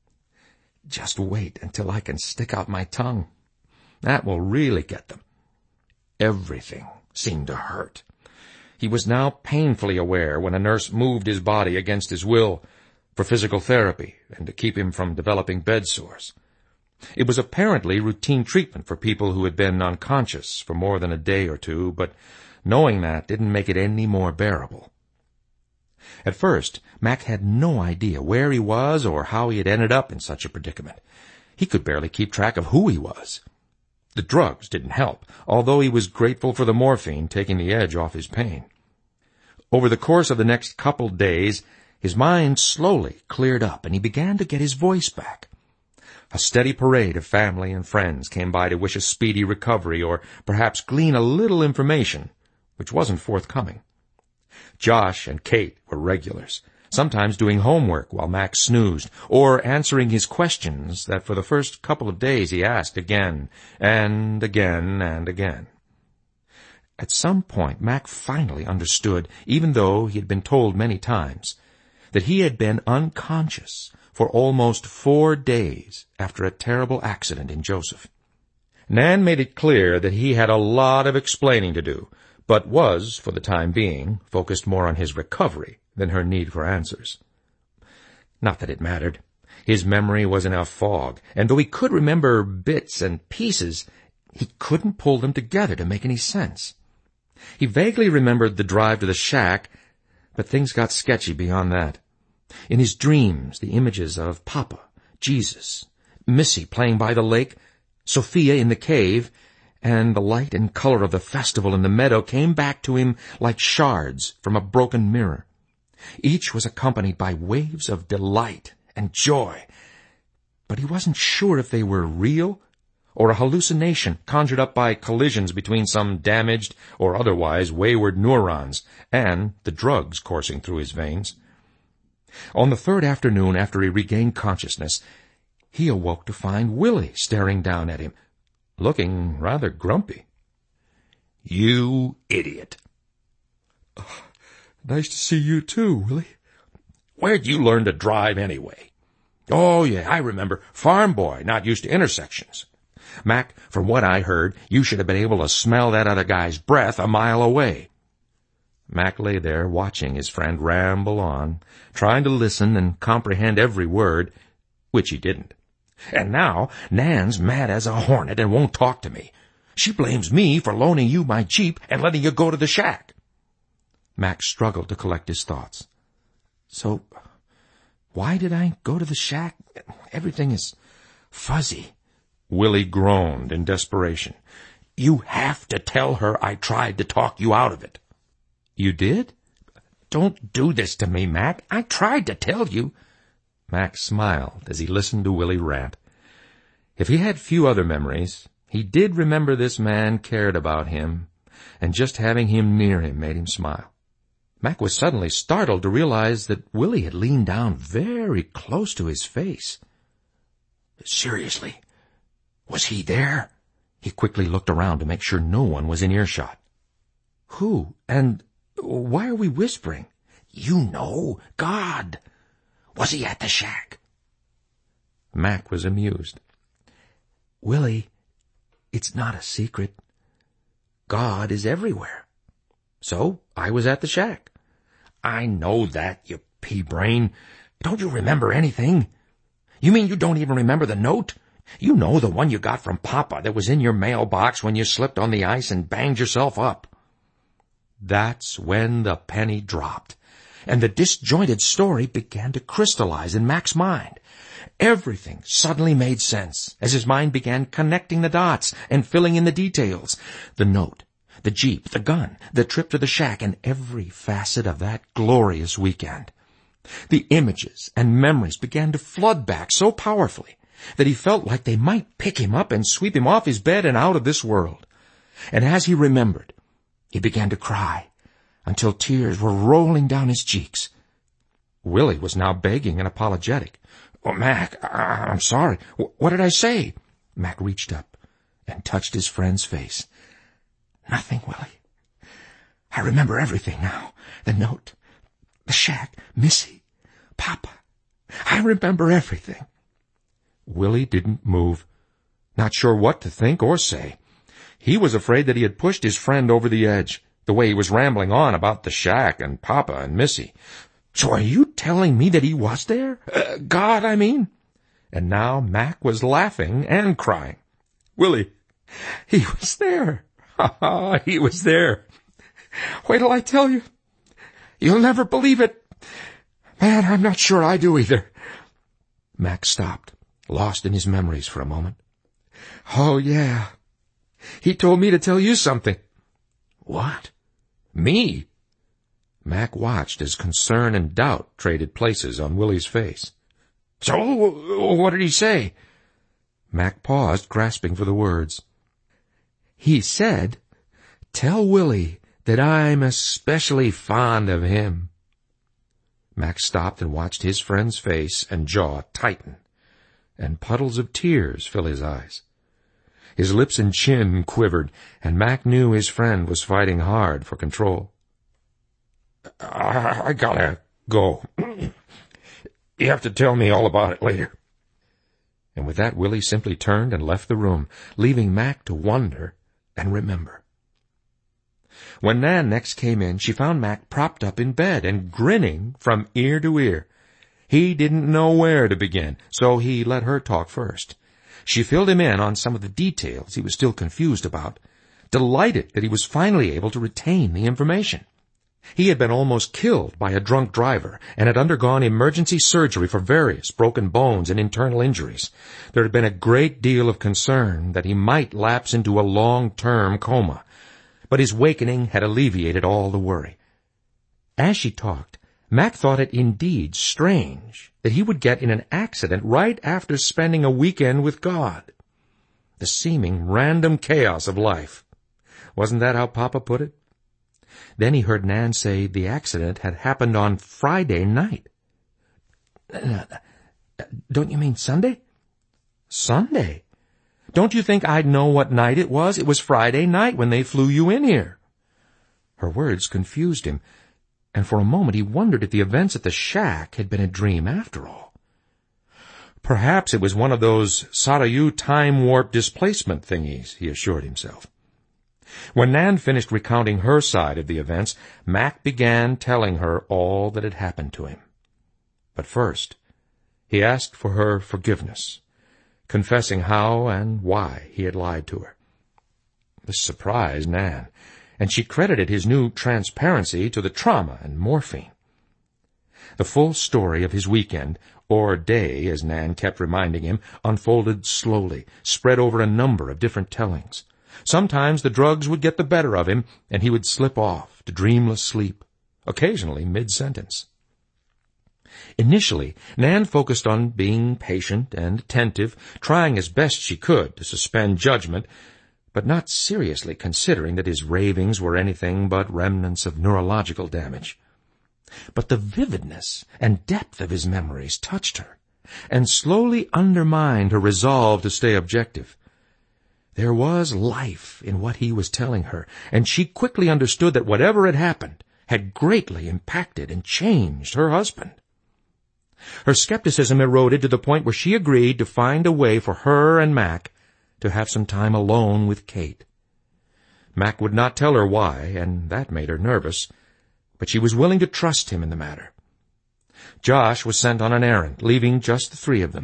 "Just wait until I can stick out my tongue. That will really get them." Everything seemed to hurt. He was now painfully aware when a nurse moved his body against his will for physical therapy and to keep him from developing bed sores. It was apparently routine treatment for people who had been unconscious for more than a day or two, but knowing that didn't make it any more bearable. At first, Mac had no idea where he was or how he had ended up in such a predicament. He could barely keep track of who he was. The drugs didn't help, although he was grateful for the morphine taking the edge off his pain. Over the course of the next couple days, his mind slowly cleared up, and he began to get his voice back. A steady parade of family and friends came by to wish a speedy recovery or perhaps glean a little information, which wasn't forthcoming. Josh and Kate were regulars, sometimes doing homework while Mac snoozed, or answering his questions that for the first couple of days he asked again and again and again. At some point, Mac finally understood, even though he had been told many times, that he had been unconscious for almost four days after a terrible accident in Joseph. Nan made it clear that he had a lot of explaining to do, but was, for the time being, focused more on his recovery than her need for answers. Not that it mattered. His memory was in a fog, and though he could remember bits and pieces, he couldn't pull them together to make any sense. He vaguely remembered the drive to the shack, but things got sketchy beyond that. In his dreams, the images of Papa, Jesus, Missy playing by the lake, Sophia in the cave, and the light and color of the festival in the meadow came back to him like shards from a broken mirror. Each was accompanied by waves of delight and joy, but he wasn't sure if they were real or a hallucination conjured up by collisions between some damaged or otherwise wayward neurons and the drugs coursing through his veins. On the third afternoon after he regained consciousness, he awoke to find Willie staring down at him, looking rather grumpy. "You idiot." Oh, "nice to see you too, Willie." "Where'd you learn to drive anyway?" "Oh, yeah, I remember. Farm boy, not used to intersections." "Mac, from what I heard, you should have been able to smell that other guy's breath a mile away." Mac lay there watching his friend ramble on, trying to listen and comprehend every word, which he didn't. "And now Nan's mad as a hornet and won't talk to me. She blames me for loaning you my Jeep and letting you go to the shack." Mac struggled to collect his thoughts. "So, why did I go to the shack? Everything is fuzzy." Willie groaned in desperation. "You have to tell her I tried to talk you out of it." "You did?" "Don't do this to me, Mac. I tried to tell you." Mac smiled as he listened to Willie rant. If he had few other memories, he did remember this man cared about him, and just having him near him made him smile. Mac was suddenly startled to realize that Willie had leaned down very close to his face. Seriously, was he there? He quickly looked around to make sure no one was in earshot. Who? And why are we whispering? You know, God. Was he at the shack? Mac was amused. Willie, it's not a secret. God is everywhere. So I was at the shack. I know that, you pea-brain. Don't you remember anything? You mean you don't even remember the note? You know, the one you got from Papa that was in your mailbox when you slipped on the ice and banged yourself up. That's when the penny dropped, and the disjointed story began to crystallize in Mac's mind. Everything suddenly made sense as his mind began connecting the dots and filling in the details. The note, the Jeep, the gun, the trip to the shack, and every facet of that glorious weekend. The images and memories began to flood back so powerfully that he felt like they might pick him up and sweep him off his bed and out of this world. And as he remembered, he began to cry until tears were rolling down his cheeks. Willie was now begging and apologetic. Oh, Mac, I- I'm sorry. W- what did I say? Mac reached up and touched his friend's face. Nothing, Willie. I remember everything now. The note, the shack, Missy, Papa. I remember everything. Willie didn't move, not sure what to think or say. He was afraid that he had pushed his friend over the edge, the way he was rambling on about the shack and Papa and Missy. So are you telling me that he was there? Uh, God, I mean. And now Mac was laughing and crying. Willie, he was there. Ha ha, he was there. Wait till I tell you. You'll never believe it. Man, I'm not sure I do either. Mac stopped, lost in his memories for a moment. Oh, yeah. He told me to tell you something. What? Me? Mac watched as concern and doubt traded places on Willie's face. So, what did he say? Mac paused, grasping for the words. He said, tell Willie that I'm especially fond of him. Mac stopped and watched his friend's face and jaw tighten, and puddles of tears fill his eyes. His lips and chin quivered, and Mac knew his friend was fighting hard for control. I, I gotta go. You have to tell me all about it later. And with that, Willie simply turned and left the room, leaving Mac to wonder and remember. When Nan next came in, she found Mac propped up in bed and grinning from ear to ear. He didn't know where to begin, so he let her talk first. She filled him in on some of the details he was still confused about, delighted that he was finally able to retain the information. He had been almost killed by a drunk driver and had undergone emergency surgery for various broken bones and internal injuries. There had been a great deal of concern that he might lapse into a long-term coma, but his wakening had alleviated all the worry. As she talked, Mac thought it indeed strange that he would get in an accident right after spending a weekend with God. The seeming random chaos of life. Wasn't that how Papa put it? Then he heard Nan say the accident had happened on Friday night. Don't you mean Sunday? Sunday? Don't you think I'd know what night it was? It was Friday night when they flew you in here. Her words confused him, and for a moment he wondered if the events at the shack had been a dream after all. Perhaps it was one of those Sarayu time warp displacement thingies, he assured himself. When Nan finished recounting her side of the events, Mac began telling her all that had happened to him. But first, he asked for her forgiveness, confessing how and why he had lied to her. This surprised Nan, and she credited his new transparency to the trauma and morphine. The full story of his weekend, or day, as Nan kept reminding him, unfolded slowly, spread over a number of different tellings. Sometimes the drugs would get the better of him, and he would slip off to dreamless sleep, occasionally mid-sentence. Initially, Nan focused on being patient and attentive, trying as best she could to suspend judgment, but not seriously considering that his ravings were anything but remnants of neurological damage. But the vividness and depth of his memories touched her, and slowly undermined her resolve to stay objective. There was life in what he was telling her, and she quickly understood that whatever had happened had greatly impacted and changed her husband. Her skepticism eroded to the point where she agreed to find a way for her and Mac to have some time alone with Kate. Mac would not tell her why, and that made her nervous, but she was willing to trust him in the matter. Josh was sent on an errand, leaving just the three of them.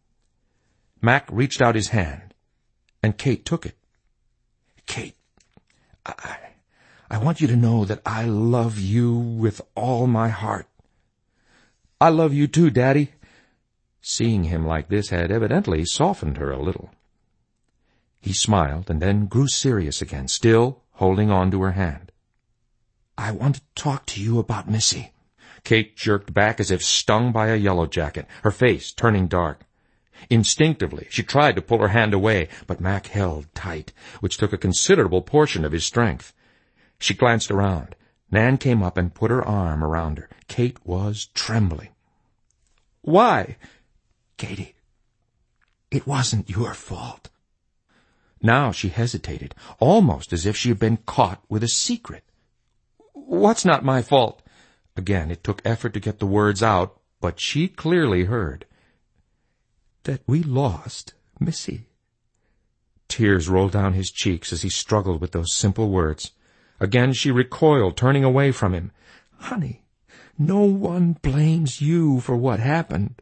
Mac reached out his hand, and Kate took it. "Kate, I, I want you to know that I love you with all my heart." "I love you too, Daddy." Seeing him like this had evidently softened her a little. He smiled and then grew serious again, still holding on to her hand. "I want to talk to you about Missy." Kate jerked back as if stung by a yellow jacket, her face turning dark. Instinctively, she tried to pull her hand away, but Mac held tight, which took a considerable portion of his strength. She glanced around. Nan came up and put her arm around her. Kate was trembling. "Why?" "Katie, it wasn't your fault." Now she hesitated, almost as if she had been caught with a secret. "What's not my fault?" Again, it took effort to get the words out, but she clearly heard. "That we lost Missy." Tears rolled down his cheeks as he struggled with those simple words. Again she recoiled, turning away from him. "Honey, no one blames you for what happened."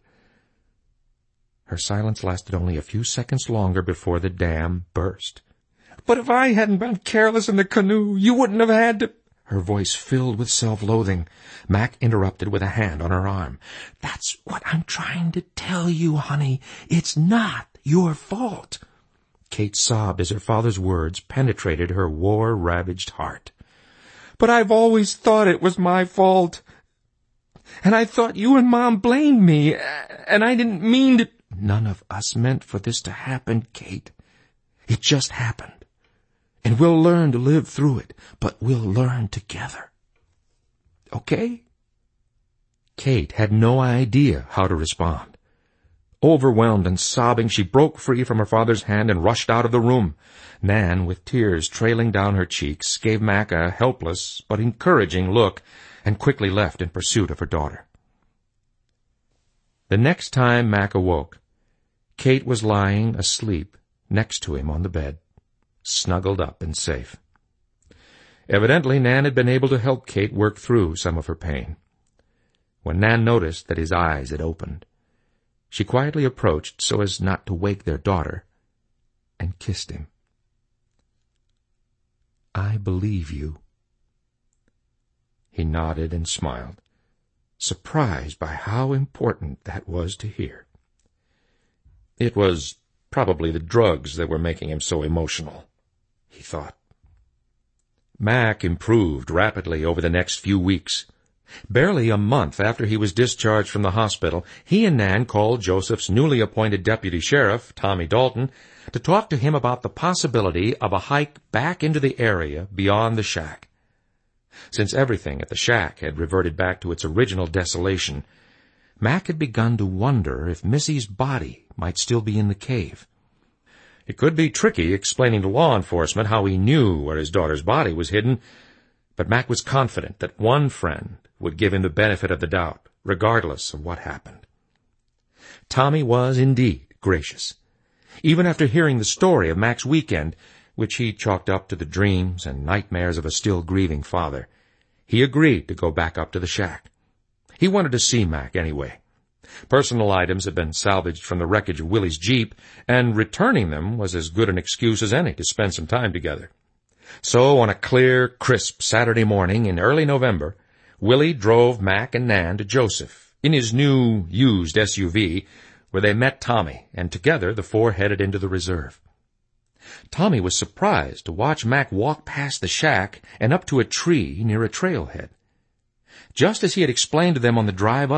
Her silence lasted only a few seconds longer before the dam burst. "But if I hadn't been careless in the canoe, you wouldn't have had to—" Her voice filled with self-loathing. Mac interrupted with a hand on her arm. "That's what I'm trying to tell you, honey. It's not your fault." Kate sobbed as her father's words penetrated her war-ravaged heart. "But I've always thought it was my fault. And I thought you and Mom blamed me, and I didn't mean to—" "None of us meant for this to happen, Kate. It just happened. And we'll learn to live through it, but we'll learn together. Okay?" Kate had no idea how to respond. Overwhelmed and sobbing, she broke free from her father's hand and rushed out of the room. Nan, with tears trailing down her cheeks, gave Mac a helpless but encouraging look and quickly left in pursuit of her daughter. The next time Mac awoke, Kate was lying asleep next to him on the bed, snuggled up and safe. Evidently, Nan had been able to help Kate work through some of her pain. When Nan noticed that his eyes had opened, she quietly approached so as not to wake their daughter and kissed him. "I believe you." He nodded and smiled, surprised by how important that was to hear. It was probably the drugs that were making him so emotional, he thought. Mac improved rapidly over the next few weeks. Barely a month after he was discharged from the hospital, he and Nan called Joseph's newly appointed deputy sheriff, Tommy Dalton, to talk to him about the possibility of a hike back into the area beyond the shack. Since everything at the shack had reverted back to its original desolation, Mac had begun to wonder if Missy's body might still be in the cave. It could be tricky explaining to law enforcement how he knew where his daughter's body was hidden, but Mac was confident that one friend would give him the benefit of the doubt, regardless of what happened. Tommy was indeed gracious. Even after hearing the story of Mac's weekend, which he chalked up to the dreams and nightmares of a still grieving father, he agreed to go back up to the shack. He wanted to see Mac anyway. Personal items had been salvaged from the wreckage of Willie's Jeep, and returning them was as good an excuse as any to spend some time together. So on a clear, crisp Saturday morning in early November, Willie drove Mac and Nan to Joseph in his new, used S U V, where they met Tommy, and together the four headed into the reserve. Tommy was surprised to watch Mac walk past the shack and up to a tree near a trailhead. Just as he had explained to them on the drive up,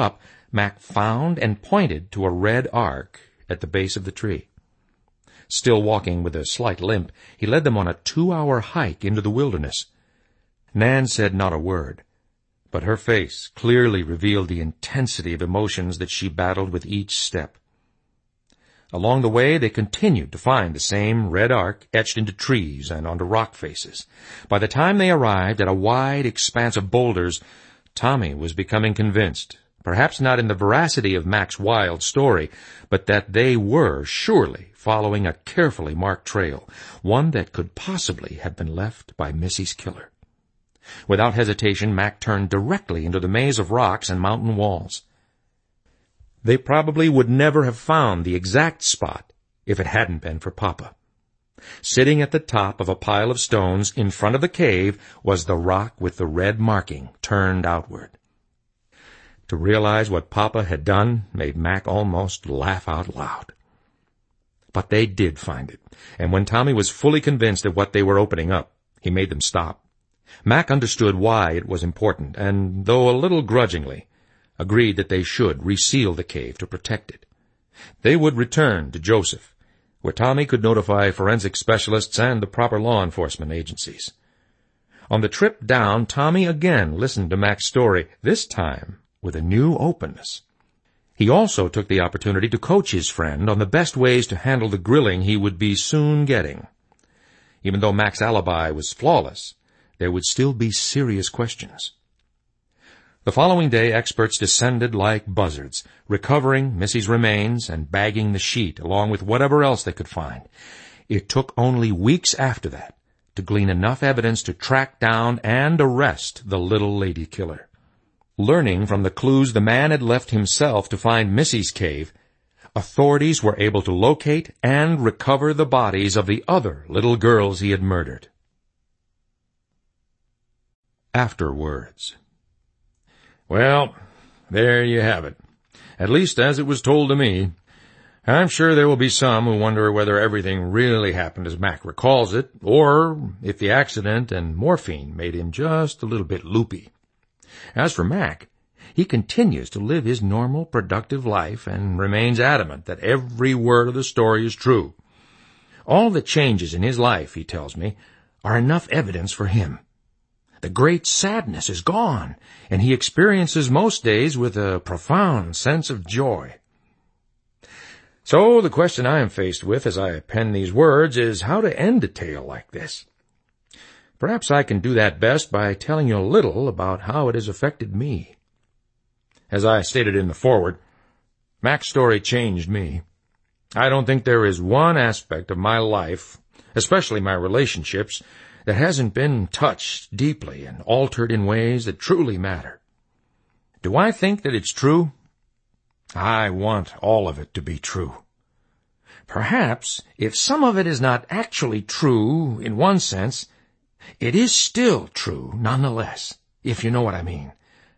Mac found and pointed to a red arc at the base of the tree. Still walking with a slight limp, he led them on a two-hour hike into the wilderness. Nan said not a word, but her face clearly revealed the intensity of emotions that she battled with each step. Along the way, they continued to find the same red arc etched into trees and onto rock faces. By the time they arrived at a wide expanse of boulders, Tommy was becoming convinced, perhaps not in the veracity of Mac's wild story, but that they were surely following a carefully marked trail, one that could possibly have been left by Missy's killer. Without hesitation, Mac turned directly into the maze of rocks and mountain walls. They probably would never have found the exact spot if it hadn't been for Papa. Sitting at the top of a pile of stones in front of the cave was the rock with the red marking turned outward. To realize what Papa had done made Mac almost laugh out loud. But they did find it, and when Tommy was fully convinced of what they were opening up, he made them stop. Mac understood why it was important, and, though a little grudgingly, agreed that they should reseal the cave to protect it. They would return to Joseph, where Tommy could notify forensic specialists and the proper law enforcement agencies. On the trip down, Tommy again listened to Mac's story, this time with a new openness. He also took the opportunity to coach his friend on the best ways to handle the grilling he would be soon getting. Even though Mac's alibi was flawless, there would still be serious questions. The following day, experts descended like buzzards, recovering Missy's remains and bagging the sheet along with whatever else they could find. It took only weeks after that to glean enough evidence to track down and arrest the little lady killer. Learning from the clues the man had left himself to find Missy's cave, authorities were able to locate and recover the bodies of the other little girls he had murdered. Afterwards. Well, there you have it. At least as it was told to me. I'm sure there will be some who wonder whether everything really happened as Mac recalls it, or if the accident and morphine made him just a little bit loopy. As for Mac, he continues to live his normal, productive life and remains adamant that every word of the story is true. All the changes in his life, he tells me, are enough evidence for him. The great sadness is gone, and he experiences most days with a profound sense of joy. So the question I am faced with as I pen these words is how to end a tale like this. Perhaps I can do that best by telling you a little about how it has affected me. As I stated in the foreword, Mac's story changed me. I don't think there is one aspect of my life, especially my relationships, that hasn't been touched deeply and altered in ways that truly matter. Do I think that it's true? I want all of it to be true. Perhaps, if some of it is not actually true in one sense, it is still true nonetheless, if you know what I mean.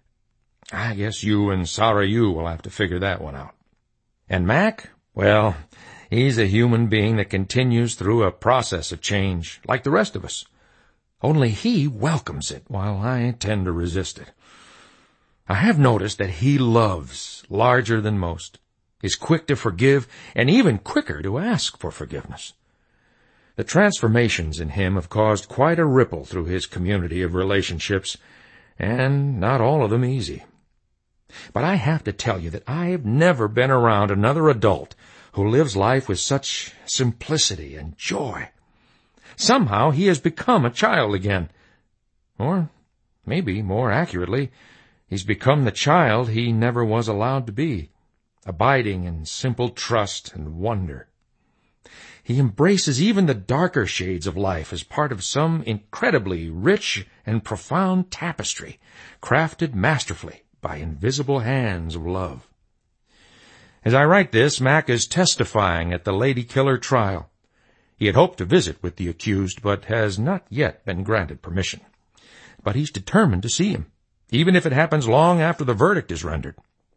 I guess you and Sarah Yu will have to figure that one out. And Mac, well, he's a human being that continues through a process of change, like the rest of us. Only he welcomes it, while I tend to resist it. I have noticed that he loves larger than most, is quick to forgive, and even quicker to ask for forgiveness. The transformations in him have caused quite a ripple through his community of relationships, and not all of them easy. But I have to tell you that I have never been around another adult who lives life with such simplicity and joy. Somehow he has become a child again. Or, maybe more accurately, he's become the child he never was allowed to be, abiding in simple trust and wonder. He embraces even the darker shades of life as part of some incredibly rich and profound tapestry, crafted masterfully by invisible hands of love. As I write this, Mac is testifying at the Lady Killer trial. He had hoped to visit with the accused, but has not yet been granted permission. But he's determined to see him, even if it happens long after the verdict is rendered.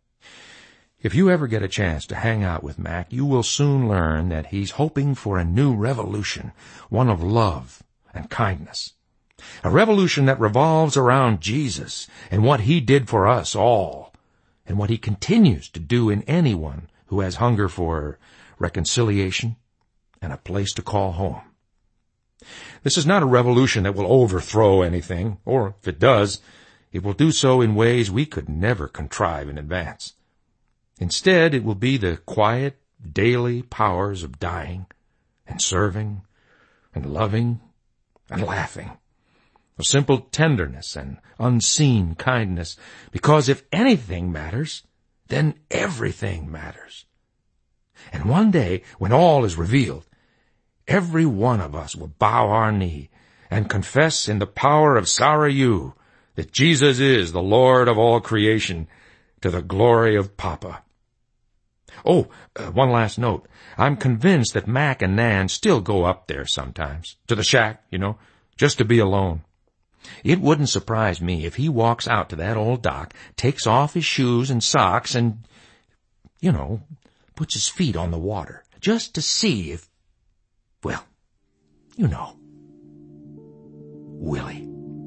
If you ever get a chance to hang out with Mac, you will soon learn that he's hoping for a new revolution, one of love and kindness. A revolution that revolves around Jesus and what he did for us all, and what he continues to do in anyone who has hunger for reconciliation and a place to call home. This is not a revolution that will overthrow anything, or if it does, it will do so in ways we could never contrive in advance. Instead, it will be the quiet, daily powers of dying and serving and loving and laughing, of simple tenderness and unseen kindness, because if anything matters, then everything matters. And one day, when all is revealed, every one of us will bow our knee and confess in the power of Sarayu that Jesus is the Lord of all creation, to the glory of Papa. Oh, uh, one last note. I'm convinced that Mac and Nan still go up there sometimes, to the shack, you know, just to be alone. It wouldn't surprise me if he walks out to that old dock, takes off his shoes and socks, and, you know, puts his feet on the water, just to see if, well, you know, Willie.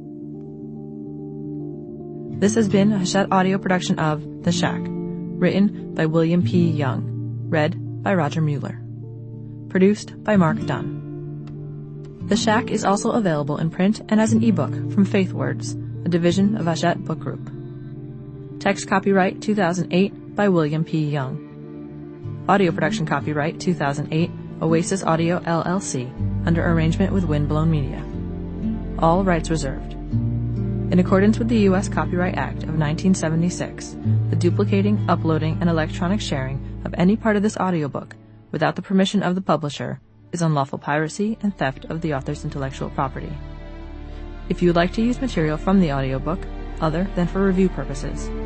This has been a Hachette audio production of The Shack, written by William P. Young, read by Roger Mueller, produced by Mark Dunn. The Shack is also available in print and as an ebook from FaithWords, a division of Hachette Book Group. Text copyright two thousand eight by William P. Young. Audio production copyright two thousand eight, Oasis Audio L L C, under arrangement with Windblown Media. All rights reserved. In accordance with the U S Copyright Act of nineteen seventy-six, the duplicating, uploading, and electronic sharing of any part of this audiobook without the permission of the publisher is unlawful piracy and theft of the author's intellectual property. If you would like to use material from the audiobook, other than for review purposes,